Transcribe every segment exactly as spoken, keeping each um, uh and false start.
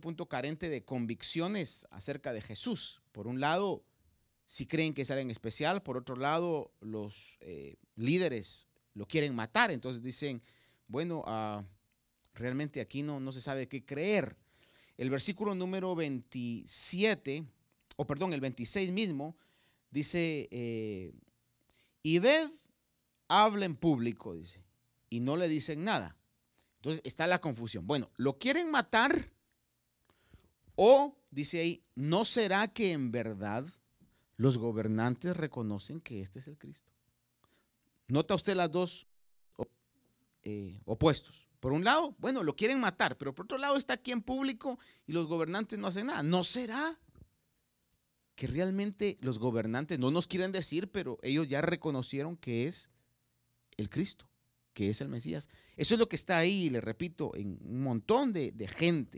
punto carente de convicciones acerca de Jesús. Por un lado, si creen que es alguien especial, por otro lado, los eh, líderes lo quieren matar, entonces dicen, bueno, uh, realmente aquí no, no se sabe qué creer. El versículo número veintisiete, o perdón, el veintiséis mismo, dice, eh, y ved, habla en público, dice, y no le dicen nada. Entonces está la confusión. Bueno, ¿lo quieren matar? O, dice ahí, ¿no será que en verdad los gobernantes reconocen que este es el Cristo? Nota usted las dos eh, opuestos. Por un lado, bueno, lo quieren matar, pero por otro lado está aquí en público y los gobernantes no hacen nada. ¿No será que realmente los gobernantes no nos quieren decir, pero ellos ya reconocieron que es el Cristo, que es el Mesías? Eso es lo que está ahí, le repito, en un montón de, de gente.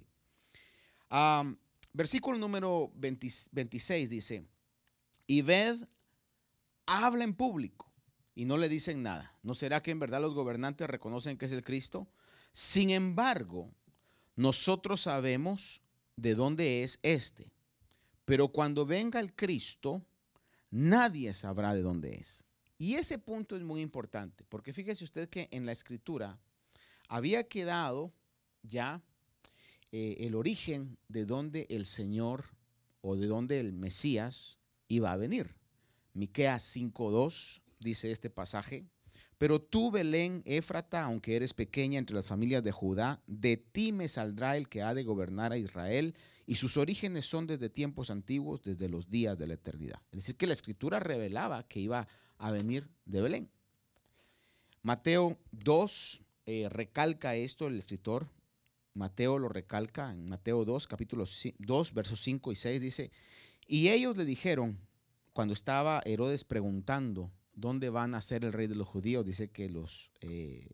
Um, versículo número veinte, veintiséis dice, y ved, habla en público y no le dicen nada. ¿No será que en verdad los gobernantes reconocen que es el Cristo? Sin embargo, nosotros sabemos de dónde es este, pero cuando venga el Cristo, nadie sabrá de dónde es. Y ese punto es muy importante, porque fíjese usted que en la Escritura había quedado ya eh, el origen de dónde el Señor o de dónde el Mesías iba a venir. Miqueas cinco dos dice este pasaje, pero tú, Belén, Éfrata, aunque eres pequeña entre las familias de Judá, de ti me saldrá el que ha de gobernar a Israel, y sus orígenes son desde tiempos antiguos, desde los días de la eternidad. Es decir, que la Escritura revelaba que iba a venir de Belén. Mateo dos eh, recalca esto el escritor. Mateo lo recalca en Mateo dos, capítulo dos, versos cinco y seis, dice, y ellos le dijeron, cuando estaba Herodes preguntando dónde van a ser el rey de los judíos, dice que los, eh,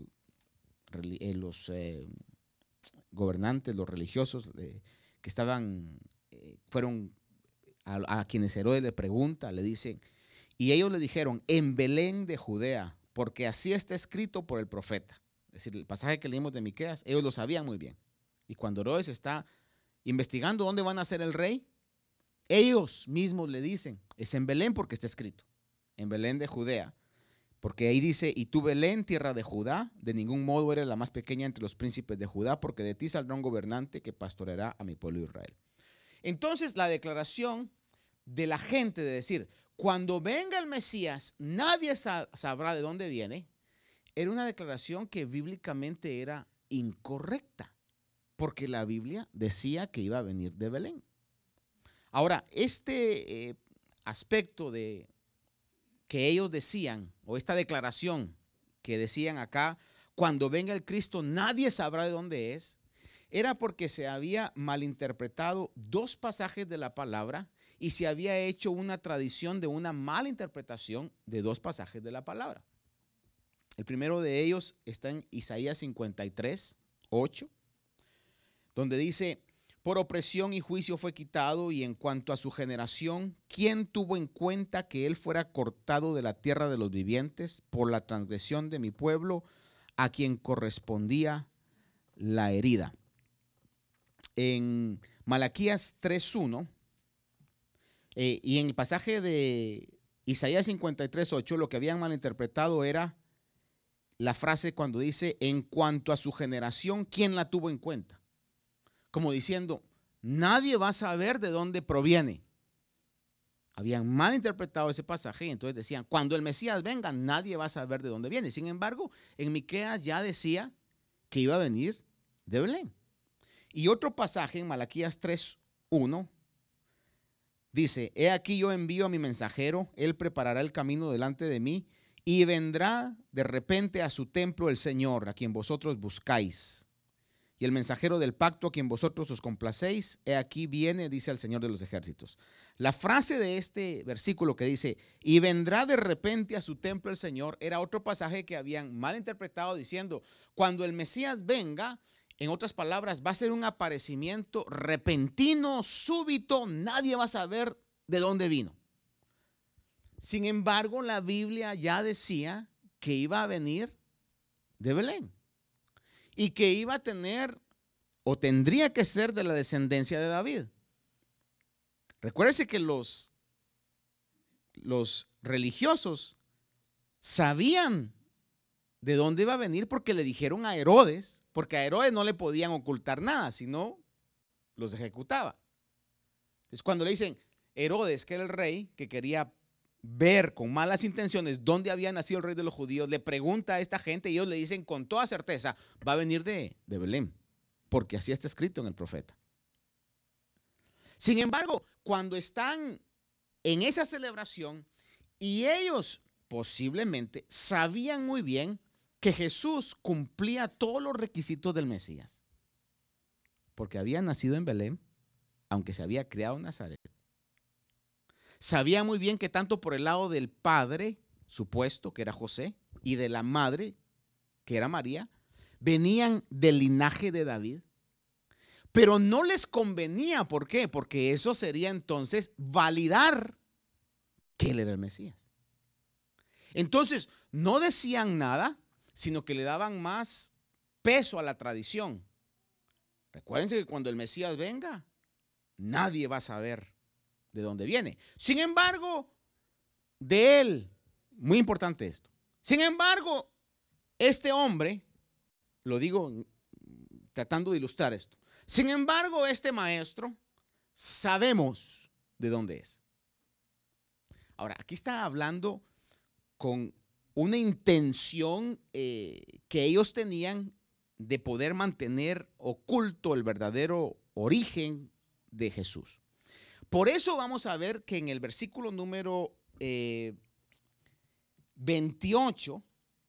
los eh, gobernantes, los religiosos eh, que estaban, eh, fueron a, a quienes Herodes le pregunta, le dicen, y ellos le dijeron, en Belén de Judea, porque así está escrito por el profeta. Es decir, el pasaje que leímos de Miqueas, ellos lo sabían muy bien. Y cuando Herodes está investigando dónde van a ser el rey, ellos mismos le dicen, es en Belén porque está escrito, en Belén de Judea, porque ahí dice, y tú Belén, tierra de Judá, de ningún modo eres la más pequeña entre los príncipes de Judá, porque de ti saldrá un gobernante que pastoreará a mi pueblo Israel. Entonces la declaración de la gente de decir, cuando venga el Mesías, nadie sabrá de dónde viene, era una declaración que bíblicamente era incorrecta, porque la Biblia decía que iba a venir de Belén. Ahora, este eh, aspecto de que ellos decían, o esta declaración que decían acá, cuando venga el Cristo nadie sabrá de dónde es, era porque se había malinterpretado dos pasajes de la palabra y se había hecho una tradición de una mala interpretación de dos pasajes de la palabra. El primero de ellos está en Isaías cincuenta y tres, ocho, donde dice, por opresión y juicio fue quitado, y en cuanto a su generación, ¿quién tuvo en cuenta que él fuera cortado de la tierra de los vivientes por la transgresión de mi pueblo, a quien correspondía la herida? En Malaquías tres uno eh, y en el pasaje de Isaías cincuenta y tres, ocho, lo que habían malinterpretado era la frase cuando dice, en cuanto a su generación, ¿quién la tuvo en cuenta? Como diciendo, nadie va a saber de dónde proviene. Habían mal interpretado ese pasaje y entonces decían, cuando el Mesías venga, nadie va a saber de dónde viene. Sin embargo, en Miqueas ya decía que iba a venir de Belén. Y otro pasaje en Malaquías tres uno dice, he aquí yo envío a mi mensajero, él preparará el camino delante de mí, y vendrá de repente a su templo el Señor, a quien vosotros buscáis. Y el mensajero del pacto, a quien vosotros os complacéis, he aquí viene, dice el Señor de los ejércitos. La frase de este versículo que dice, y vendrá de repente a su templo el Señor, era otro pasaje que habían mal interpretado diciendo, cuando el Mesías venga, en otras palabras, va a ser un aparecimiento repentino, súbito, nadie va a saber de dónde vino. Sin embargo, la Biblia ya decía que iba a venir de Belén y que iba a tener o tendría que ser de la descendencia de David. Recuérdese que los, los religiosos sabían de dónde iba a venir porque le dijeron a Herodes, porque a Herodes no le podían ocultar nada, sino los ejecutaba. Entonces, cuando le dicen Herodes, que era el rey, que quería ver con malas intenciones dónde había nacido el rey de los judíos, le pregunta a esta gente y ellos le dicen con toda certeza, va a venir de, de Belén, porque así está escrito en el profeta. Sin embargo, cuando están en esa celebración y ellos posiblemente sabían muy bien que Jesús cumplía todos los requisitos del Mesías, porque había nacido en Belén, aunque se había criado en Nazaret. Sabía muy bien que tanto por el lado del padre, supuesto, que era José, y de la madre, que era María, venían del linaje de David. Pero no les convenía, ¿por qué? Porque eso sería entonces validar que él era el Mesías. Entonces, no decían nada, sino que le daban más peso a la tradición. Recuérdense que cuando el Mesías venga, nadie va a saber de dónde viene. Sin embargo, de él, muy importante esto, sin embargo, este hombre, lo digo tratando de ilustrar esto, sin embargo, este maestro, sabemos de dónde es. Ahora, aquí está hablando con una intención eh, que ellos tenían de poder mantener oculto el verdadero origen de Jesús. Por eso vamos a ver que en el versículo número eh, veintiocho,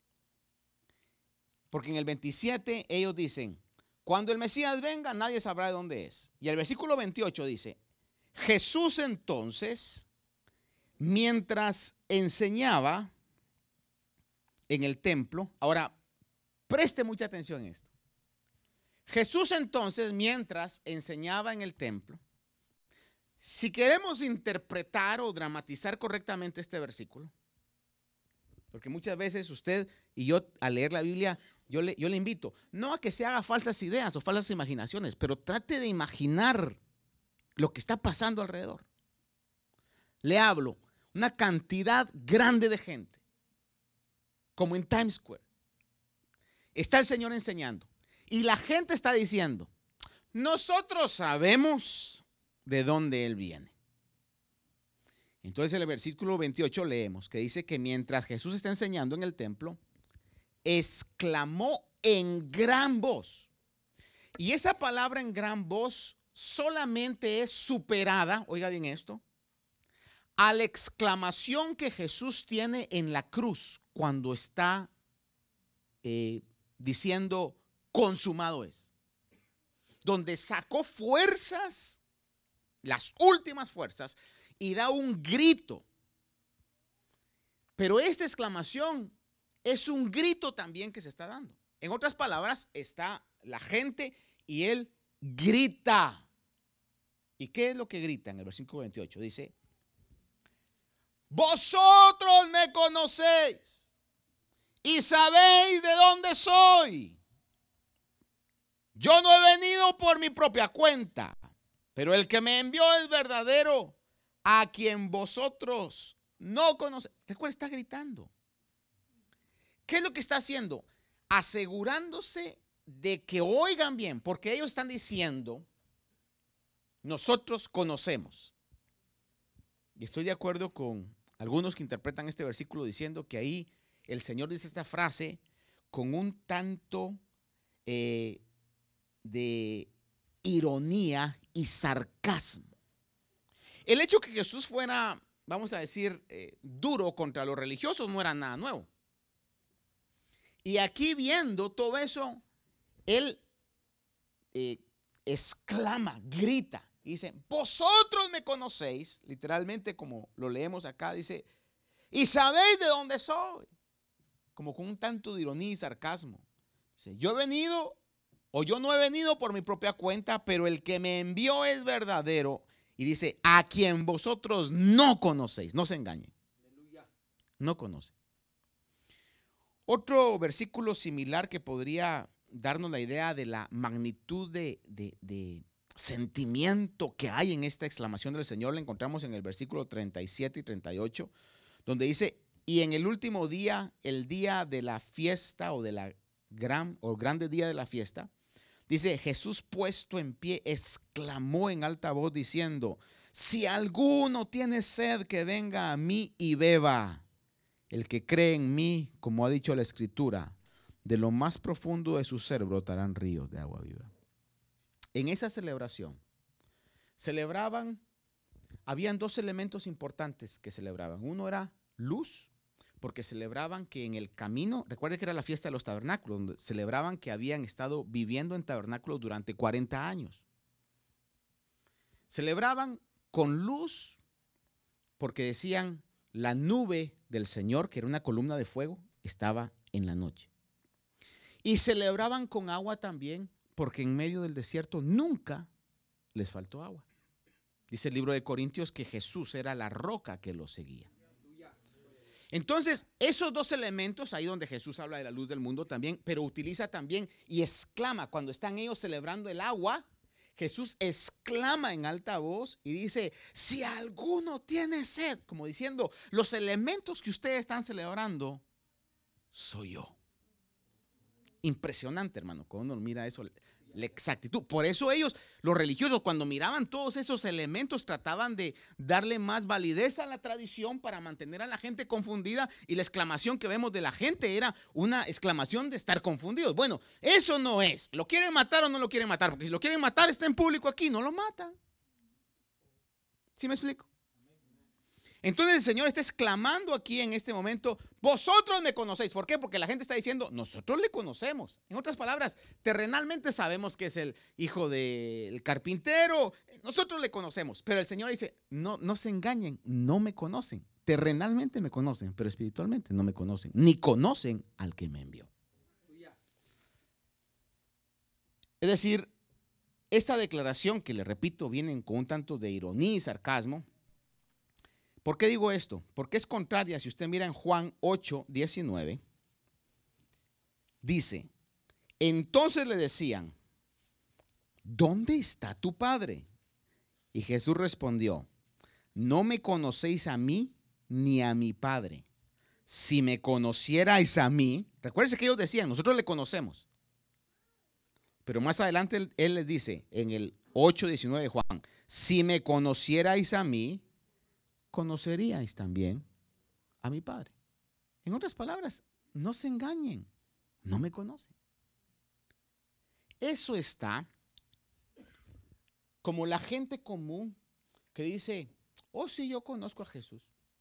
porque en el veintisiete ellos dicen, cuando el Mesías venga nadie sabrá de dónde es. Y el versículo veintiocho dice, Jesús entonces, mientras enseñaba en el templo, ahora preste mucha atención a esto. Jesús entonces, mientras enseñaba en el templo, si queremos interpretar o dramatizar correctamente este versículo, porque muchas veces usted y yo al leer la Biblia, yo le, yo le invito, no a que se haga falsas ideas o falsas imaginaciones, pero trate de imaginar lo que está pasando alrededor. Le hablo, una cantidad grande de gente, como en Times Square. Está el Señor enseñando y la gente está diciendo, nosotros sabemos de dónde Él viene. Entonces en el versículo veintiocho leemos que dice que mientras Jesús está enseñando en el templo, exclamó en gran voz. Y esa palabra en gran voz solamente es superada, oiga bien esto, a la exclamación que Jesús tiene en la cruz cuando está eh, diciendo consumado es. Donde sacó fuerzas, las últimas fuerzas, y da un grito. Pero esta exclamación es un grito también que se está dando. En otras palabras, está la gente y él grita. ¿Y qué es lo que grita en el versículo veintiocho? Dice, vosotros me conocéis y sabéis de dónde soy. Yo no he venido por mi propia cuenta, pero el que me envió es verdadero, a quien vosotros no conocéis. Recuerda, está gritando. ¿Qué es lo que está haciendo? Asegurándose de que oigan bien, porque ellos están diciendo, nosotros conocemos. Y estoy de acuerdo con algunos que interpretan este versículo diciendo que ahí el Señor dice esta frase con un tanto eh, de ironía y sarcasmo. El hecho que Jesús fuera, vamos a decir, eh, duro contra los religiosos no era nada nuevo. Y aquí viendo todo eso, él eh, exclama, grita, y dice, vosotros me conocéis, literalmente como lo leemos acá, dice, y sabéis de dónde soy, como con un tanto de ironía y sarcasmo. Dice, yo he venido, o yo no he venido por mi propia cuenta, pero el que me envió es verdadero. Y dice, a quien vosotros no conocéis, no se engañen, no conocen. Otro versículo similar que podría darnos la idea de la magnitud de, de, de sentimiento que hay en esta exclamación del Señor. La encontramos en el versículo treinta y siete y treinta y ocho, donde dice: y en el último día, el día de la fiesta o de la gran o grande día de la fiesta, dice: Jesús, puesto en pie, exclamó en alta voz diciendo: si alguno tiene sed, que venga a mí y beba. El que cree en mí, como ha dicho la Escritura, de lo más profundo de su ser brotarán ríos de agua viva. En esa celebración, celebraban, habían dos elementos importantes que celebraban. Uno era luz, porque celebraban que en el camino, recuerden que era la fiesta de los tabernáculos, donde celebraban que habían estado viviendo en tabernáculos durante cuarenta años. Celebraban con luz, porque decían: la nube del Señor, que era una columna de fuego, estaba en la noche. Y celebraban con agua también, porque en medio del desierto nunca les faltó agua. Dice el libro de Corintios que Jesús era la roca que los seguía. Entonces, esos dos elementos, ahí donde Jesús habla de la luz del mundo también, pero utiliza también y exclama, cuando están ellos celebrando el agua, Jesús exclama en alta voz y dice: si alguno tiene sed, como diciendo, los elementos que ustedes están celebrando, soy yo. Impresionante, hermano, cuando uno mira eso, la exactitud. Por eso ellos, los religiosos, cuando miraban todos esos elementos, trataban de darle más validez a la tradición para mantener a la gente confundida, y la exclamación que vemos de la gente era una exclamación de estar confundidos. Bueno, eso no es. ¿Lo quieren matar o no lo quieren matar? Porque si lo quieren matar, está en público aquí, no lo matan. ¿Sí me explico? Entonces el Señor está exclamando aquí en este momento: vosotros me conocéis. ¿Por qué? Porque la gente está diciendo: nosotros le conocemos. En otras palabras, terrenalmente sabemos que es el hijo del carpintero, nosotros le conocemos. Pero el Señor dice: no, no se engañen, no me conocen. Terrenalmente me conocen, pero espiritualmente no me conocen, ni conocen al que me envió. Es decir, esta declaración, que le repito, viene con un tanto de ironía y sarcasmo. ¿Por qué digo esto? Porque es contraria. Si usted mira en Juan ocho, diecinueve, dice: entonces le decían: ¿dónde está tu padre? Y Jesús respondió: no me conocéis a mí ni a mi Padre. Si me conocierais a mí, recuérdense que ellos decían: nosotros le conocemos. Pero más adelante él, él les dice en el ocho, diecinueve de Juan: si me conocierais a mí, conoceríais también a mi Padre. En otras palabras, no se engañen, no me conocen. Eso está como la gente común que dice: oh, sí, yo conozco a Jesús.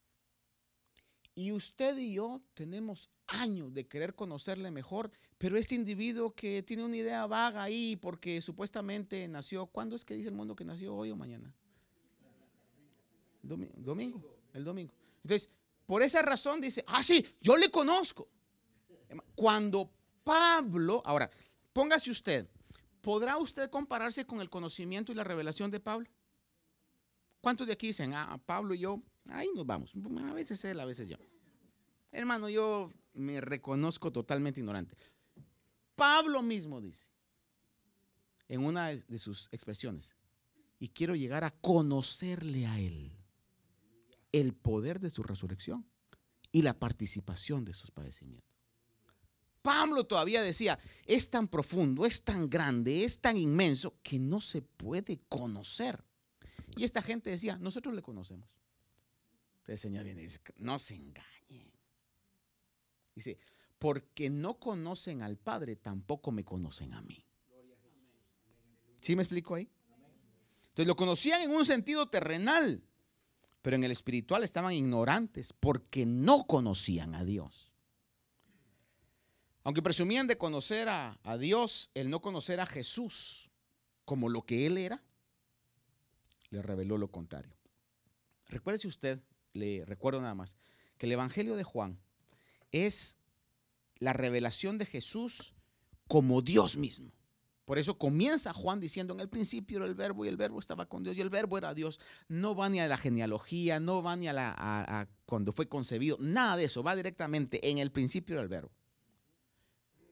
Y usted y yo tenemos años de querer conocerle mejor, pero este individuo que tiene una idea vaga ahí porque supuestamente nació, ¿cuándo es que dice el mundo que nació? ¿Hoy o mañana? Domingo, domingo, el domingo. Entonces, por esa razón dice: ah, sí, yo le conozco. Cuando Pablo, ahora, póngase usted, ¿podrá usted compararse con el conocimiento y la revelación de Pablo? ¿Cuántos de aquí dicen: ah, Pablo y yo, ahí nos vamos? A veces él, a veces yo. Hermano, yo me reconozco totalmente ignorante. Pablo mismo dice en una de sus expresiones: y quiero llegar a conocerle a él, el poder de su resurrección y la participación de sus padecimientos. Pablo todavía decía: es tan profundo, es tan grande, es tan inmenso que no se puede conocer. Y esta gente decía: nosotros le conocemos. Entonces el Señor viene y dice: no se engañen. Dice: porque no conocen al Padre, tampoco me conocen a mí. ¿Sí me explico ahí? Entonces lo conocían en un sentido terrenal, pero en el espiritual estaban ignorantes porque no conocían a Dios. Aunque presumían de conocer a, a Dios, el no conocer a Jesús como lo que Él era, le reveló lo contrario. Recuérdese usted, le recuerdo nada más, que el Evangelio de Juan es la revelación de Jesús como Dios mismo. Por eso comienza Juan diciendo: en el principio era el verbo y el verbo estaba con Dios y el verbo era Dios. No va ni a la genealogía, no va ni a, la, a, a cuando fue concebido, nada de eso, va directamente: en el principio era el verbo.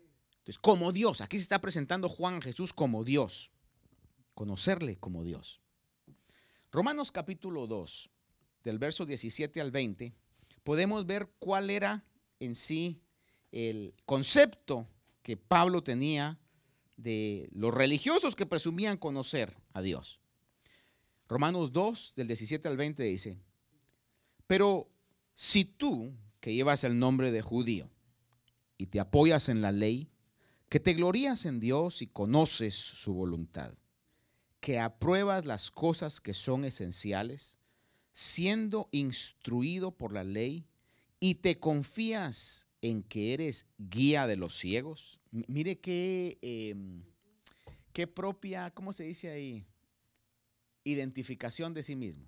Entonces, como Dios, aquí se está presentando Juan a Jesús como Dios, conocerle como Dios. Romanos capítulo dos, del verso diecisiete al veinte, podemos ver cuál era en sí el concepto que Pablo tenía de los religiosos que presumían conocer a Dios. Romanos dos, del diecisiete al veinte dice: pero si tú, que llevas el nombre de judío y te apoyas en la ley, que te glorías en Dios y conoces su voluntad, que apruebas las cosas que son esenciales, siendo instruido por la ley, y te confías en que eres guía de los ciegos. M- Mire qué, eh, qué propia, ¿cómo se dice ahí? Identificación de sí mismo.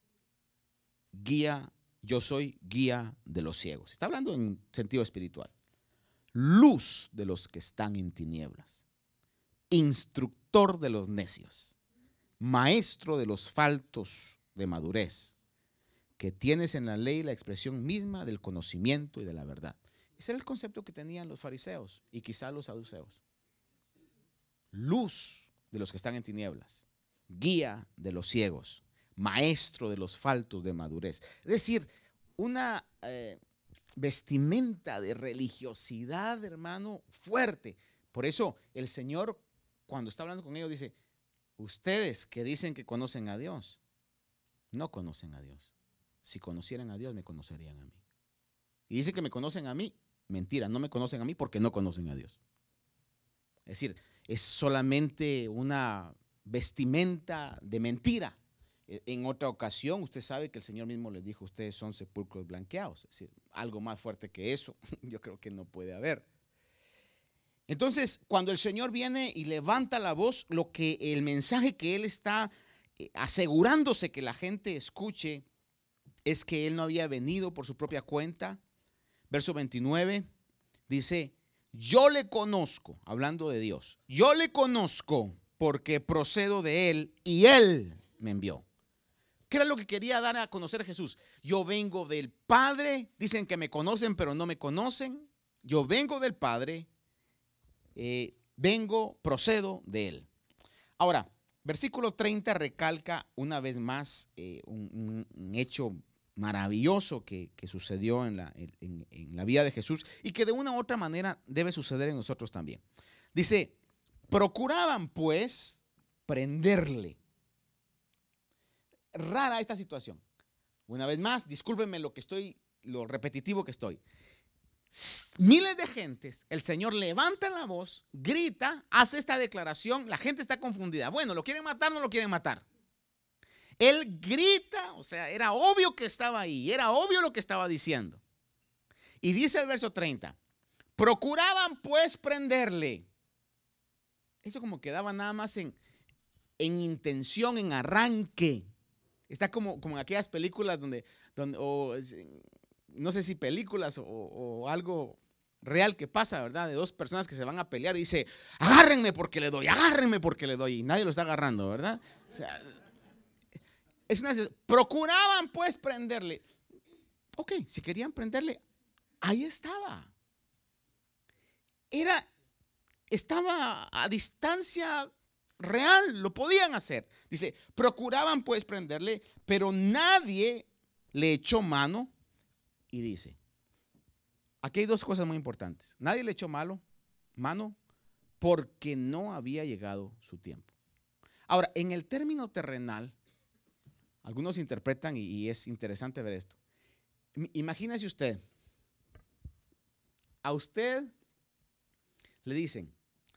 Guía, yo soy guía de los ciegos. Está hablando en sentido espiritual. Luz de los que están en tinieblas. Instructor de los necios. Maestro de los faltos de madurez. Que tienes en la ley la expresión misma del conocimiento y de la verdad. Ese era el concepto que tenían los fariseos y quizá los saduceos. Luz de los que están en tinieblas, guía de los ciegos, maestro de los faltos de madurez. Es decir, una eh, vestimenta de religiosidad, hermano, fuerte. Por eso el Señor, cuando está hablando con ellos, dice: ustedes que dicen que conocen a Dios, no conocen a Dios. Si conocieran a Dios, me conocerían a mí. Y dicen que me conocen a mí. Mentira, no me conocen a mí porque no conocen a Dios. Es decir, es solamente una vestimenta de mentira. En otra ocasión, usted sabe que el Señor mismo les dijo: ustedes son sepulcros blanqueados. Es decir, algo más fuerte que eso, yo creo que no puede haber. Entonces, cuando el Señor viene y levanta la voz, lo que el mensaje que Él está eh, asegurándose que la gente escuche es que Él no había venido por su propia cuenta. Verso veintinueve dice: yo le conozco, hablando de Dios, yo le conozco porque procedo de Él y Él me envió. ¿Qué era lo que quería dar a conocer a Jesús? Yo vengo del Padre, dicen que me conocen pero no me conocen. Yo vengo del Padre, eh, vengo, procedo de Él. Ahora, versículo treinta recalca una vez más eh, un, un, un hecho maravilloso que, que sucedió en la, en, en la vida de Jesús y que de una u otra manera debe suceder en nosotros también. Dice: procuraban pues prenderle. Rara esta situación. Una vez más, discúlpenme lo que estoy, lo repetitivo que estoy. Miles de gentes, el Señor levanta la voz, grita, hace esta declaración, la gente está confundida. Bueno, ¿lo quieren matar o no lo quieren matar? Él grita, o sea, era obvio que estaba ahí, era obvio lo que estaba diciendo. Y dice el verso treinta: procuraban pues prenderle. Eso como quedaba nada más en, en intención, en arranque. Está como, como en aquellas películas donde, donde o, no sé si películas o, o algo real que pasa, ¿verdad? De dos personas que se van a pelear y dice: agárrenme porque le doy, agárrenme porque le doy. Y nadie lo está agarrando, ¿verdad? O sea, es una, procuraban pues prenderle. Ok, si querían prenderle, ahí estaba. Era, estaba a distancia real, lo podían hacer. Dice, procuraban pues prenderle, pero nadie le echó mano. Y dice, aquí hay dos cosas muy importantes. Nadie le echó malo, mano porque no había llegado su tiempo. Ahora, en el término terrenal, algunos interpretan, y es interesante ver esto. Imagínese usted, a usted le dicen: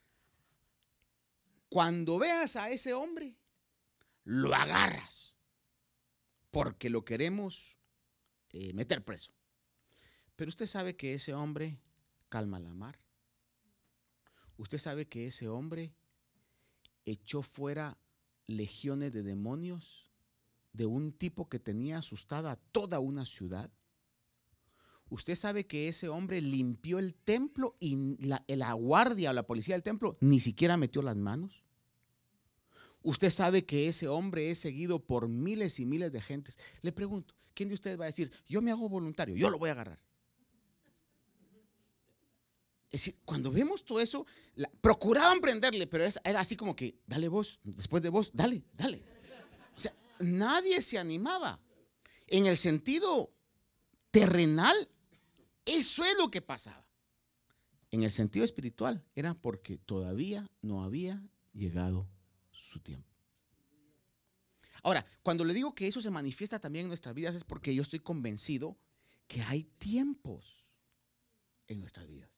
cuando veas a ese hombre, lo agarras, porque lo queremos eh, meter preso. Pero usted sabe que ese hombre calma la mar. Usted sabe que ese hombre echó fuera legiones de demonios de un tipo que tenía asustada a toda una ciudad. Usted sabe que ese hombre limpió el templo y la, la guardia o la policía del templo ni siquiera metió las manos. Usted sabe que ese hombre es seguido por miles y miles de gentes. Le pregunto, ¿quién de ustedes va a decir: yo me hago voluntario, yo lo voy a agarrar? Es decir, cuando vemos todo eso, la, procuraban prenderle, pero era, era así como que, dale vos, después de vos, dale, dale. O sea, nadie se animaba. En el sentido terrenal, eso es lo que pasaba. En el sentido espiritual, era porque todavía no había llegado su tiempo. Ahora, cuando le digo que eso se manifiesta también en nuestras vidas, es porque yo estoy convencido que hay tiempos en nuestras vidas.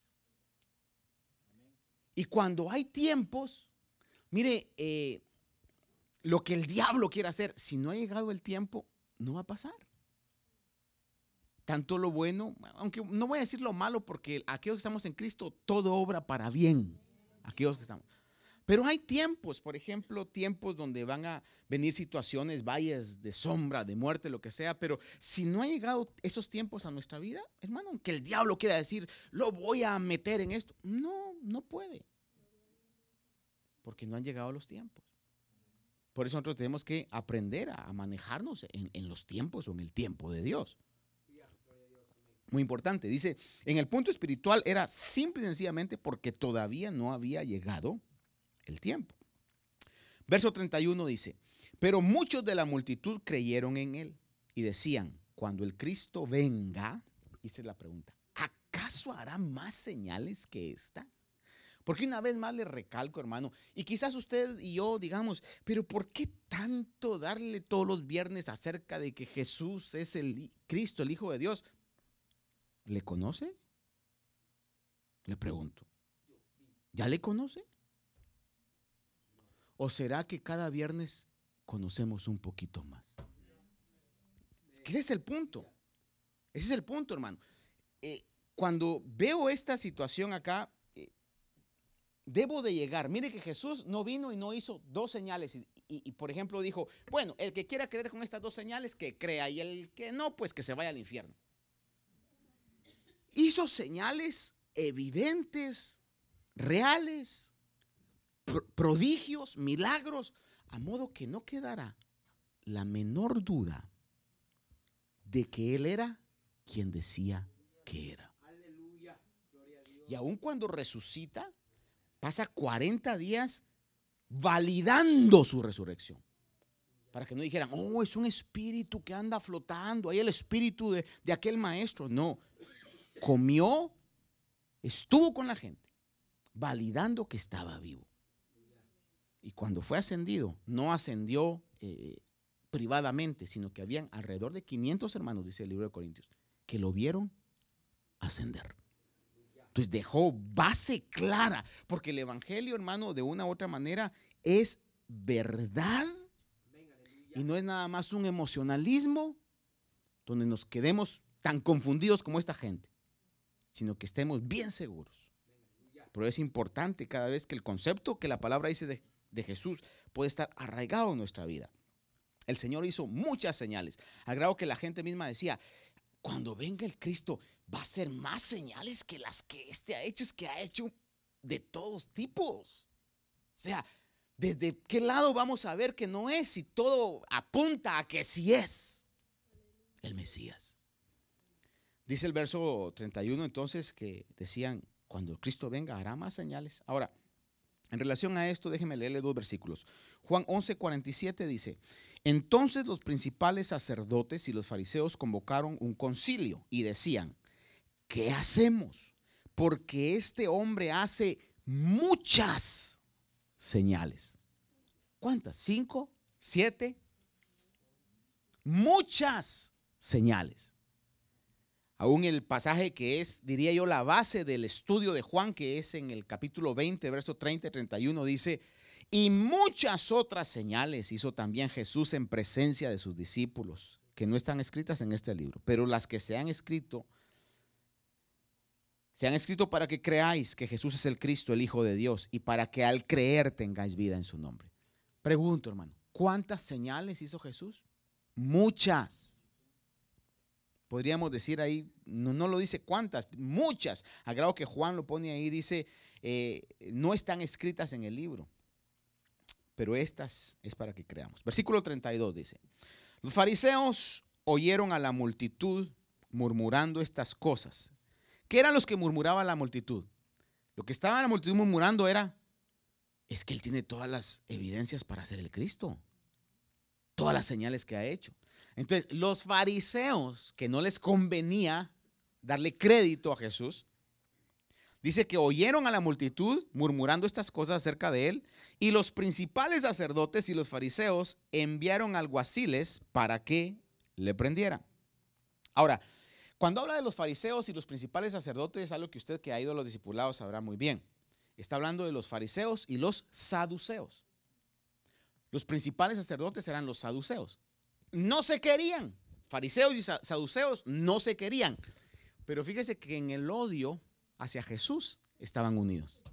Y cuando hay tiempos, mire, eh, lo que el diablo quiere hacer, si no ha llegado el tiempo, no va a pasar. Tanto lo bueno, aunque no voy a decir lo malo, porque aquellos que estamos en Cristo, todo obra para bien. Aquellos que estamos. Pero hay tiempos, por ejemplo, tiempos donde van a venir situaciones, valles de sombra, de muerte, lo que sea. Pero si no ha llegado esos tiempos a nuestra vida, hermano, aunque el diablo quiera decir, lo voy a meter en esto, no, no puede. Porque no han llegado los tiempos. Por eso nosotros tenemos que aprender a manejarnos en, en los tiempos o en el tiempo de Dios. Muy importante. Dice, en el punto espiritual era simple y sencillamente porque todavía no había llegado el tiempo. Verso treinta y uno dice, pero muchos de la multitud creyeron en él y decían, cuando el Cristo venga, hice la pregunta, ¿acaso hará más señales que estas? Porque una vez más le recalco, hermano, y quizás usted y yo digamos, pero ¿por qué tanto darle todos los viernes acerca de que Jesús es el Cristo, el Hijo de Dios? ¿Le conoce? Le pregunto. ¿Ya le conoce? ¿O será que cada viernes conocemos un poquito más? Es que ese es el punto. Ese es el punto, hermano. Eh, cuando veo esta situación acá, eh, debo de llegar. Mire que Jesús no vino y no hizo dos señales. Y, y, y por ejemplo dijo, bueno, el que quiera creer con estas dos señales, que crea. Y el que no, pues que se vaya al infierno. Hizo señales evidentes, reales, prodigios, milagros, a modo que no quedara la menor duda de que él era quien decía que era. Y aun cuando resucita, pasa cuarenta días validando su resurrección. Para que no dijeran, oh, es un espíritu que anda flotando, ahí el espíritu de, de aquel maestro. No, comió, estuvo con la gente, validando que estaba vivo. Y cuando fue ascendido, no ascendió eh, privadamente, sino que habían alrededor de quinientos hermanos, dice el libro de Corintios, que lo vieron ascender. Entonces dejó base clara, porque el evangelio, hermano, de una u otra manera es verdad y no es nada más un emocionalismo donde nos quedemos tan confundidos como esta gente, sino que estemos bien seguros. Pero es importante cada vez que el concepto que la palabra dice de de Jesús puede estar arraigado en nuestra vida. El Señor hizo muchas señales, al grado que la gente misma decía, cuando venga el Cristo va a hacer más señales que las que este ha hecho, es que ha hecho de todos tipos. O sea, ¿desde qué lado vamos a ver que no es, si todo apunta a que sí es el Mesías? Dice el verso treinta y uno entonces que decían, cuando el Cristo venga hará más señales. Ahora, en relación a esto, déjenme leerle dos versículos. Juan once, cuarenta y siete dice, entonces los principales sacerdotes y los fariseos convocaron un concilio y decían, ¿qué hacemos? Porque este hombre hace muchas señales. ¿Cuántas? ¿Cinco? ¿Siete? Muchas señales. Aún el pasaje que es, diría yo, la base del estudio de Juan, que es en el capítulo veinte, verso treinta y treinta y uno, dice, y muchas otras señales hizo también Jesús en presencia de sus discípulos, que no están escritas en este libro, pero las que se han escrito, se han escrito para que creáis que Jesús es el Cristo, el Hijo de Dios, y para que al creer tengáis vida en su nombre. Pregunto, hermano, ¿cuántas señales hizo Jesús? Muchas. Podríamos decir ahí, no, no lo dice cuántas, muchas. Al grado que Juan lo pone ahí, dice, eh, no están escritas en el libro, pero estas es para que creamos. Versículo treinta y dos dice, los fariseos oyeron a la multitud murmurando estas cosas. ¿Qué eran los que murmuraba la multitud? Lo que estaba la multitud murmurando era, es que él tiene todas las evidencias para ser el Cristo. Todas las señales que ha hecho. Entonces, los fariseos, que no les convenía darle crédito a Jesús, dice que oyeron a la multitud murmurando estas cosas acerca de él, y los principales sacerdotes y los fariseos enviaron alguaciles para que le prendieran. Ahora, cuando habla de los fariseos y los principales sacerdotes, es algo que usted que ha ido a los discipulados sabrá muy bien. Está hablando de los fariseos y los saduceos. Los principales sacerdotes eran los saduceos. No se querían. Fariseos y saduceos no se querían. Pero fíjese que en el odio hacia Jesús estaban unidos.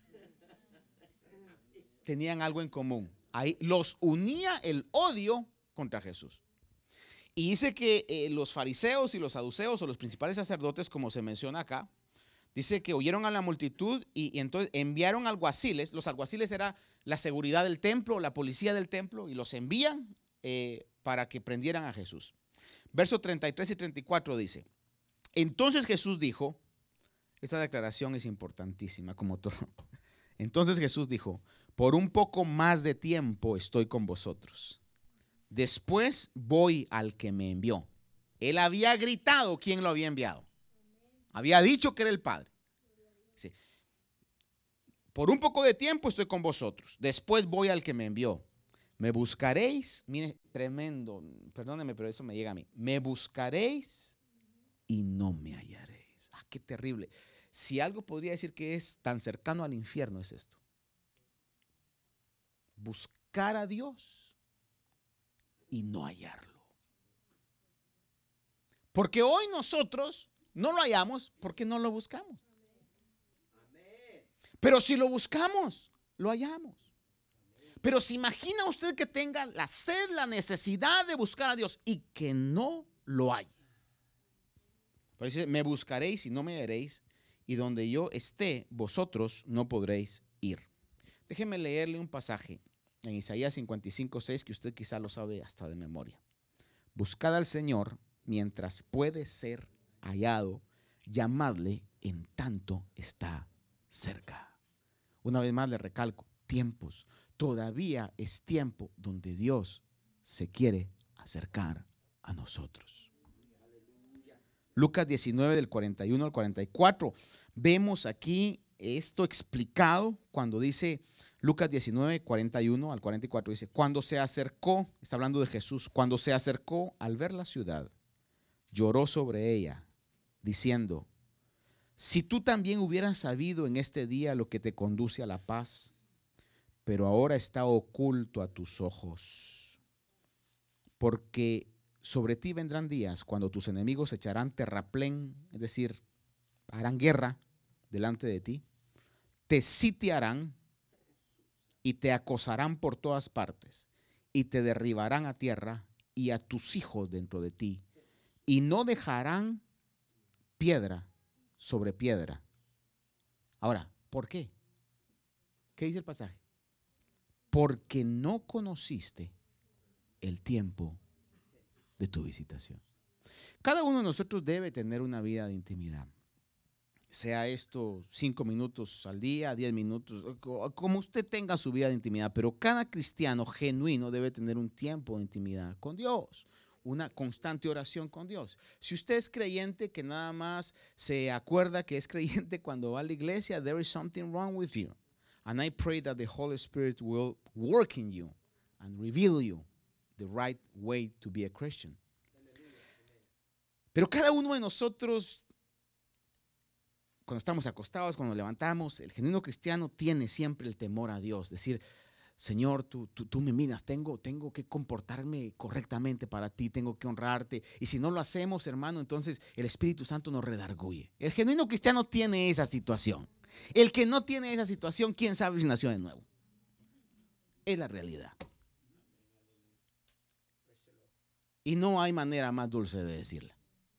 Tenían algo en común. Ahí los unía el odio contra Jesús. Y dice que eh, los fariseos y los saduceos, o los principales sacerdotes, como se menciona acá, dice que oyeron a la multitud y, y entonces enviaron alguaciles. Los alguaciles era la seguridad del templo, la policía del templo, y los envían eh, para que prendieran a Jesús. Versos treinta y tres y treinta y cuatro dice, entonces Jesús dijo, esta declaración es importantísima como todo. Entonces Jesús dijo, por un poco más de tiempo estoy con vosotros. Después voy al que me envió. Él había gritado quién lo había enviado. Había dicho que era el Padre. Sí. Por un poco de tiempo estoy con vosotros. Después voy al que me envió. Me buscaréis. Mire, tremendo. Perdóneme, pero eso me llega a mí. Me buscaréis y no me hallaréis. Ah, qué terrible. Si algo podría decir que es tan cercano al infierno es esto. Buscar a Dios y no hallarlo. Porque hoy nosotros no lo hallamos porque no lo buscamos. Pero si lo buscamos, lo hallamos. Pero se imagina usted que tenga la sed, la necesidad de buscar a Dios y que no lo haya. Por eso dice, me buscaréis y no me hallaréis, y donde yo esté, vosotros no podréis ir. Déjeme leerle un pasaje en Isaías cincuenta y cinco, seis, que usted quizá lo sabe hasta de memoria. Buscad al Señor mientras puede ser hallado, llamadle en tanto está cerca. Una vez más le recalco, tiempos. Todavía es tiempo donde Dios se quiere acercar a nosotros. Lucas diecinueve del cuarenta y uno al cuarenta y cuatro. Vemos aquí esto explicado cuando dice Lucas diecinueve, cuarenta y uno al cuarenta y cuatro. Dice, cuando se acercó, está hablando de Jesús, cuando se acercó al ver la ciudad, lloró sobre ella, diciendo, si tú también hubieras sabido en este día lo que te conduce a la paz, pero ahora está oculto a tus ojos, porque sobre ti vendrán días cuando tus enemigos echarán terraplén, es decir, harán guerra delante de ti, te sitiarán y te acosarán por todas partes, y te derribarán a tierra y a tus hijos dentro de ti, y no dejarán piedra sobre piedra. Ahora, ¿por qué? ¿Qué dice el pasaje? Porque no conociste el tiempo de tu visitación. Cada uno de nosotros debe tener una vida de intimidad. Sea esto cinco minutos al día, diez minutos, como usted tenga su vida de intimidad, pero cada cristiano genuino debe tener un tiempo de intimidad con Dios, una constante oración con Dios. Si usted es creyente que nada más se acuerda que es creyente cuando va a la iglesia, there is something wrong with you. And I pray that the Holy Spirit will work in you and reveal you the right way to be a Christian. Pero cada uno de nosotros, cuando estamos acostados, cuando nos levantamos, el genuino cristiano tiene siempre el temor a Dios. Decir, Señor, tú, tú, tú me miras, tengo, tengo que comportarme correctamente para ti, tengo que honrarte. Y si no lo hacemos, hermano, entonces el Espíritu Santo nos redarguye. El genuino cristiano tiene esa situación. El que no tiene esa situación, quién sabe si nació de nuevo. Es la realidad. Y no hay manera más dulce de decirla.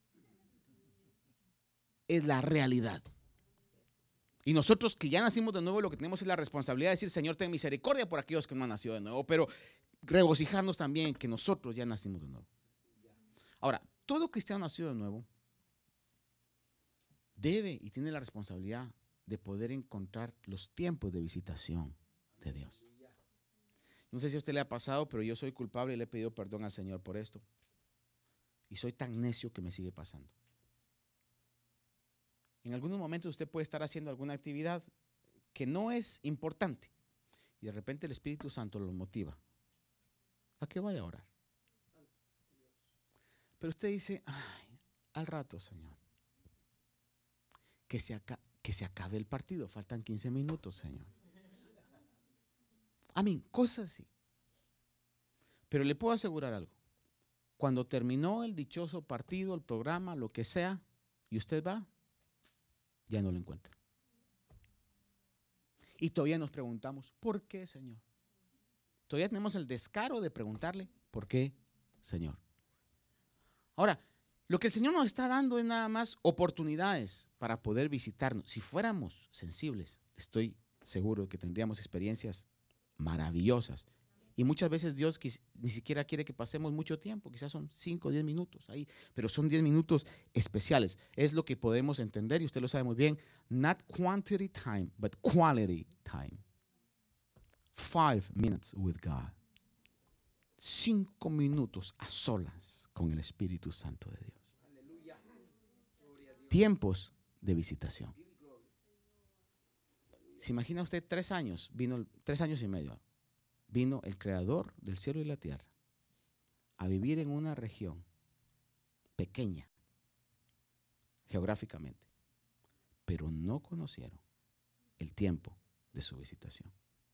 Es la realidad. Y nosotros que ya nacimos de nuevo, lo que tenemos es la responsabilidad de decir, Señor, ten misericordia por aquellos que no han nacido de nuevo, pero regocijarnos también que nosotros ya nacimos de nuevo. Ahora, todo cristiano nacido de nuevo debe y tiene la responsabilidad de poder encontrar los tiempos de visitación de Dios. No sé si a usted le ha pasado, pero yo soy culpable y le he pedido perdón al Señor por esto. Y soy tan necio que me sigue pasando. En algunos momentos usted puede estar haciendo alguna actividad que no es importante y de repente el Espíritu Santo lo motiva a que vaya a orar. Pero usted dice, ay, al rato, Señor, que se, aca- que se acabe el partido, faltan quince minutos, Señor. Amén, cosas así. Pero le puedo asegurar algo. Cuando terminó el dichoso partido, el programa, lo que sea, y usted va, ya no lo encuentra. Y todavía nos preguntamos, ¿por qué, Señor? Todavía tenemos el descaro de preguntarle, ¿por qué, Señor? Ahora, lo que el Señor nos está dando es nada más oportunidades para poder visitarnos. Si fuéramos sensibles, estoy seguro que tendríamos experiencias maravillosas. Y muchas veces Dios quis, ni siquiera quiere que pasemos mucho tiempo, quizás son cinco o diez minutos ahí, pero son diez minutos especiales. Es lo que podemos entender y usted lo sabe muy bien. Not quantity time, but quality time. Five minutes with God. Cinco minutos a solas con el Espíritu Santo de Dios. Tiempos de visitación. ¿Se imagina usted tres años? Vino tres años y medio. Vino el Creador del cielo y la tierra a vivir en una región pequeña geográficamente, pero no conocieron el tiempo de su visitación.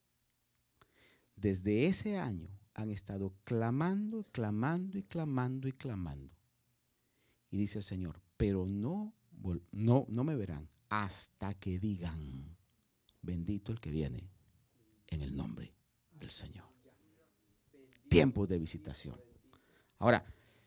Desde ese año han estado clamando, clamando y clamando y clamando. Y dice el Señor, pero no, no, no me verán hasta que digan, bendito el que viene en el nombre del Señor. Tiempos de visitación. Ahora,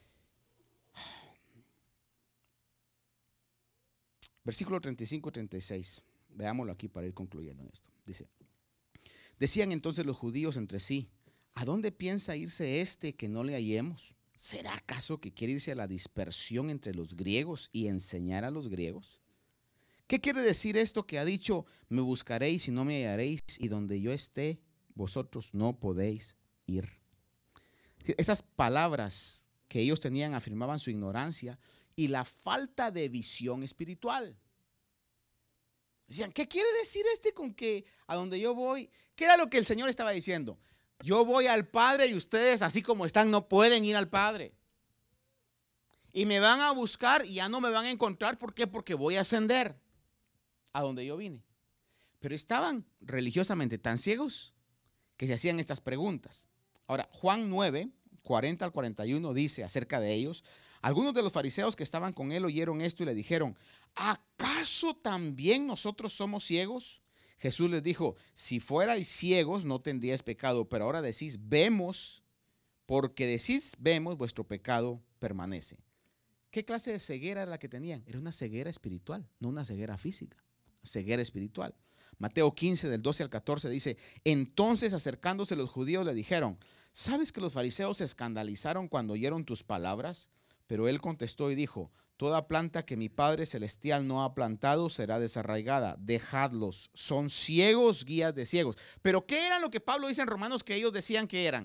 versículo treinta y cinco y treinta y seis. Veámoslo aquí para ir concluyendo en esto. Dice, decían entonces los judíos entre sí, ¿a dónde piensa irse este que no le hallemos? ¿Será acaso que quiere irse a la dispersión entre los griegos y enseñar a los griegos? ¿Qué quiere decir esto que ha dicho, me buscaréis y no me hallaréis, y donde yo esté, vosotros no podéis ir? Esas palabras que ellos tenían afirmaban su ignorancia y la falta de visión espiritual. Decían, ¿qué quiere decir este con que a donde yo voy? ¿Qué era lo que el Señor estaba diciendo? Yo voy al Padre y ustedes así como están no pueden ir al Padre. Y me van a buscar y ya no me van a encontrar. ¿Por qué? Porque voy a ascender a donde yo vine. Pero estaban religiosamente tan ciegos que se hacían estas preguntas. Ahora, Juan nueve, cuarenta al cuarenta y uno dice acerca de ellos, algunos de los fariseos que estaban con él oyeron esto y le dijeron, ¿acaso también nosotros somos ciegos? Jesús les dijo, si fuerais ciegos no tendríais pecado, pero ahora decís, vemos, porque decís, vemos, vuestro pecado permanece. ¿Qué clase de ceguera era la que tenían? Era una ceguera espiritual, no una ceguera física, ceguera espiritual. Mateo quince, del doce al catorce dice, entonces acercándose los judíos le dijeron, ¿sabes que los fariseos se escandalizaron cuando oyeron tus palabras? Pero él contestó y dijo, toda planta que mi Padre Celestial no ha plantado será desarraigada. Dejadlos, son ciegos, guías de ciegos. ¿Pero qué era lo que Pablo dice en Romanos que ellos decían que eran?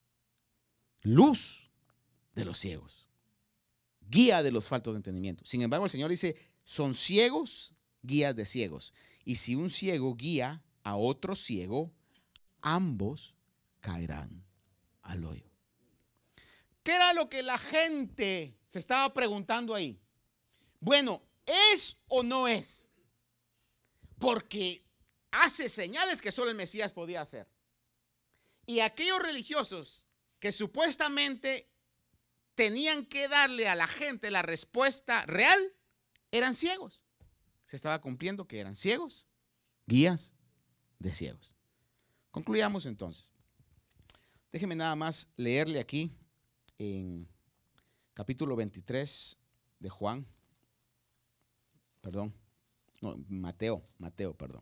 Luz de los ciegos, guía de los faltos de entendimiento. Sin embargo, el Señor dice, son ciegos, guías de ciegos. Y si un ciego guía a otro ciego, ambos caerán al hoyo. ¿Qué era lo que la gente se estaba preguntando ahí? Bueno, ¿es o no es? Porque hace señales que solo el Mesías podía hacer. Y aquellos religiosos que supuestamente tenían que darle a la gente la respuesta real, eran ciegos. Se estaba cumpliendo que eran ciegos, guías de ciegos. Concluyamos entonces. Déjeme nada más leerle aquí en capítulo veintitrés de Juan, perdón, no, Mateo, Mateo, perdón.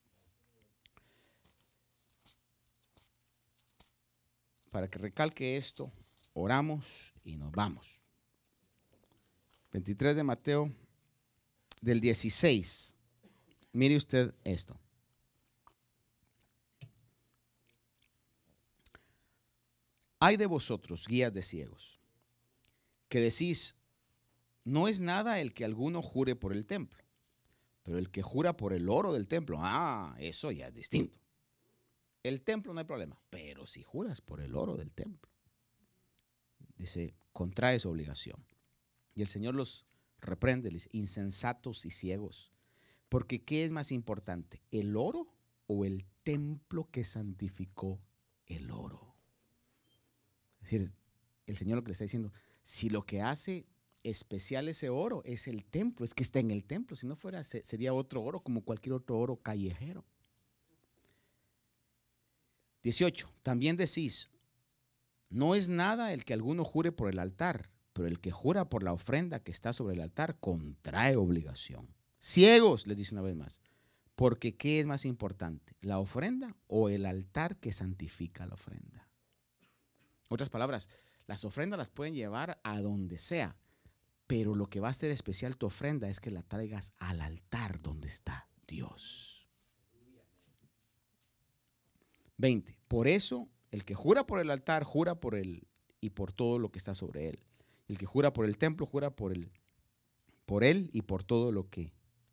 Para que recalque esto, oramos y nos vamos. veintitrés de Mateo, del dieciséis Mire usted esto. Hay de vosotros, guías de ciegos, que decís, no es nada el que alguno jure por el templo, pero el que jura por el oro del templo, ah, eso ya es distinto. El templo no hay problema, pero si juras por el oro del templo, dice, contraes obligación. Y el Señor los reprende, les dice, insensatos y ciegos, porque ¿qué es más importante, el oro o el templo que santificó el oro? Es decir, el Señor lo que le está diciendo, si lo que hace especial ese oro es el templo, es que está en el templo, si no fuera sería otro oro como cualquier otro oro callejero. dieciocho. También decís, no es nada el que alguno jure por el altar, pero el que jura por la ofrenda que está sobre el altar contrae obligación. Ciegos, les dice una vez más, porque ¿qué es más importante, la ofrenda o el altar que santifica la ofrenda? Otras palabras, las ofrendas las pueden llevar a donde sea, pero lo que va a hacer especial tu ofrenda es que la traigas al altar donde está Dios. veinte. Por eso, el que jura por el altar, jura por él y por todo lo que está sobre él. El que jura por el templo, jura por él, por él y por todo lo que,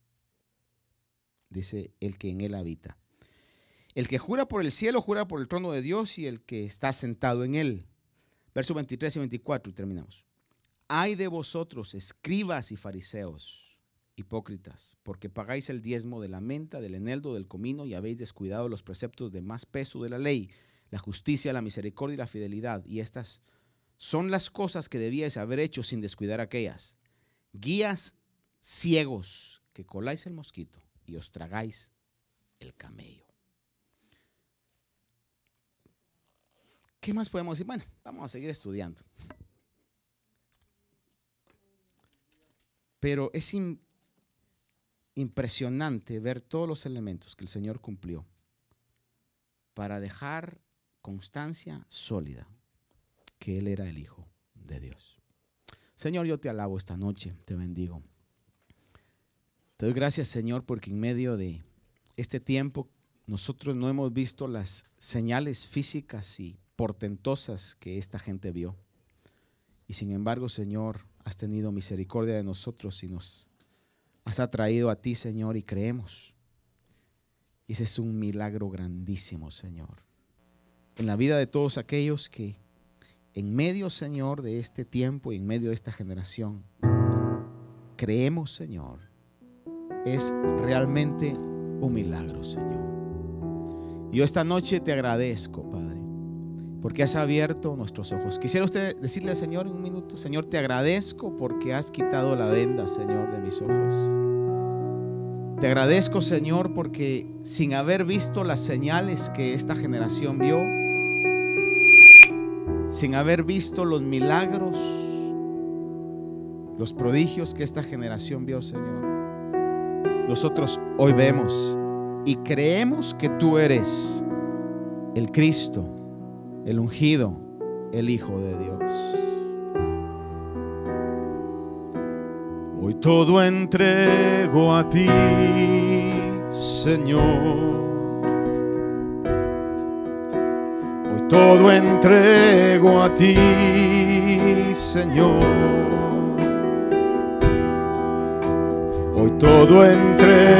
dice, el que en él habita. El que jura por el cielo, jura por el trono de Dios y el que está sentado en él. Versos veintitrés y veinticuatro y terminamos. Ay de vosotros, escribas y fariseos, hipócritas, porque pagáis el diezmo de la menta, del eneldo, del comino y habéis descuidado los preceptos de más peso de la ley, la justicia, la misericordia y la fidelidad. Y estas son las cosas que debíais haber hecho sin descuidar aquellas. Guías ciegos, que coláis el mosquito y os tragáis el camello. ¿Qué más podemos decir? Bueno, vamos a seguir estudiando. Pero es in, impresionante ver todos los elementos que el Señor cumplió para dejar constancia sólida que Él era el Hijo de Dios. Señor, yo te alabo esta noche, te bendigo. Te doy gracias, Señor, porque en medio de este tiempo nosotros no hemos visto las señales físicas y portentosas que esta gente vio. Y sin embargo, Señor, has tenido misericordia de nosotros y nos has atraído a ti, Señor, y creemos. Y ese es un milagro grandísimo, Señor, en la vida de todos aquellos que en medio, Señor, de este tiempo y en medio de esta generación creemos, Señor. Es realmente un milagro, Señor. Yo esta noche te agradezco, Padre, porque has abierto nuestros ojos. Quisiera usted decirle al Señor en un minuto: Señor, te agradezco porque has quitado la venda, Señor, de mis ojos. Te agradezco, Señor, porque sin haber visto las señales que esta generación vio, sin haber visto los milagros, los prodigios que esta generación vio, Señor, nosotros hoy vemos y creemos que tú eres el Cristo, el ungido, el Hijo de Dios. Hoy todo entrego a ti, Señor. Hoy todo entrego a ti, Señor. Hoy todo entrego